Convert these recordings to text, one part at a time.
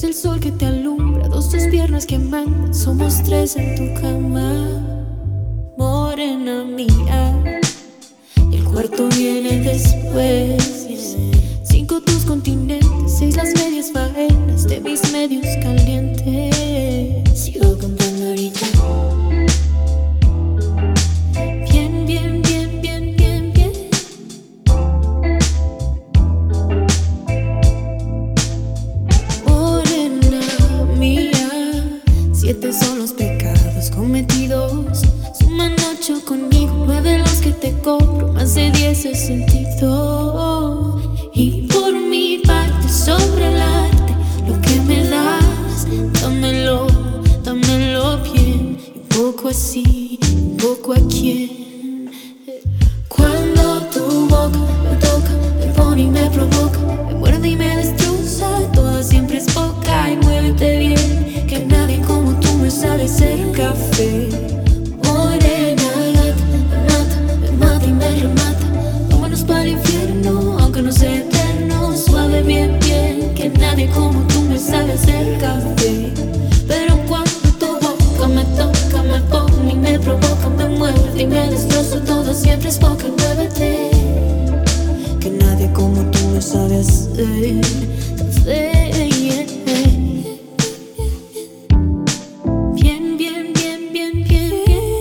el sol que te alumbra, dos tus piernas que mandan. Somos tres en tu cama, morena mía. Y el cuarto viene después. Cinco tus continentes, seis las medias faenas de mis medios calientes. Sigo contando ahorita. Bien, bien, bien, bien, bien, bien. Morena mía, 7 son los pecados cometidos. Suman 8 conmigo, 9 los que te cobro, más de 10 he sentido. Y por mi parte sobre el arte, lo que me das, dámelo, dámelo bien. Un poco así, un poco a quién. Cuando tu boca me toca, me pone y me provoca, me muerde y me destroza. Toda siempre es poca y muévete bien, que nadie como tú me sabe hacer café. Morena gata, me mata y me remata. Vámonos para el infierno, aunque no sea eterno. Suave, bien, bien, que nadie como tú me sabe hacer café. Pero cuando tu boca me toca, me pone y me provoca, me muerde y me destroza. Todo siempre es poca y muévete, que nadie como tú me sabe hacer café. Bien, bien, bien, bien, bien, bien.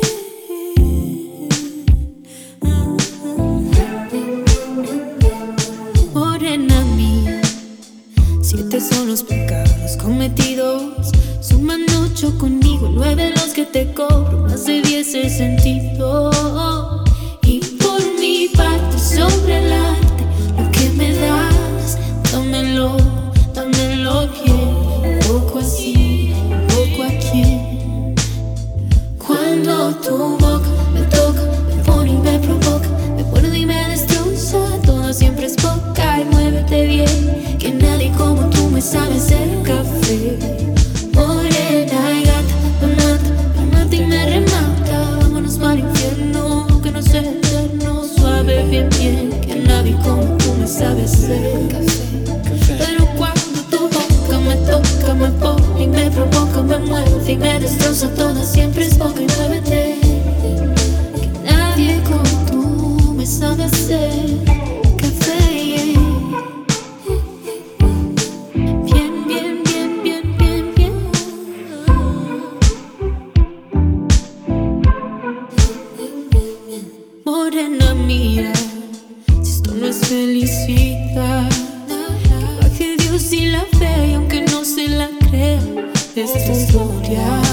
Morena mía, 7 son los pecados cometidos. Suman 8 conmigo, 9 los que te cobro, más de 10 he sentido. Y por mi parte sobre el arte, lo que me das, dámelo, dámelo bien. Un poco así, un poco a quién. Cuando tu boca me toca, me pone y me provoca, me muerde y me destroza. Todo siempre es poca y muévete bien, que nadie como tú me sabe hacer café. Morena gata, me mata y me remata. Vámonos para el infierno, que no sea eterno. Suave, bien, bien, que nadie como tú me sabe hacer café. Pero cuando tu boca me toca, me pone y me provoca, me muerde y me destroza. Todo siempre es poca y muévete, que nadie como tú me sabe hacer café. Bien, bien, bien, bien, bien, bien. Morena mía, si esto no es felicidad, que baje Dios y la fe, y aunque no se la crea, esta historia.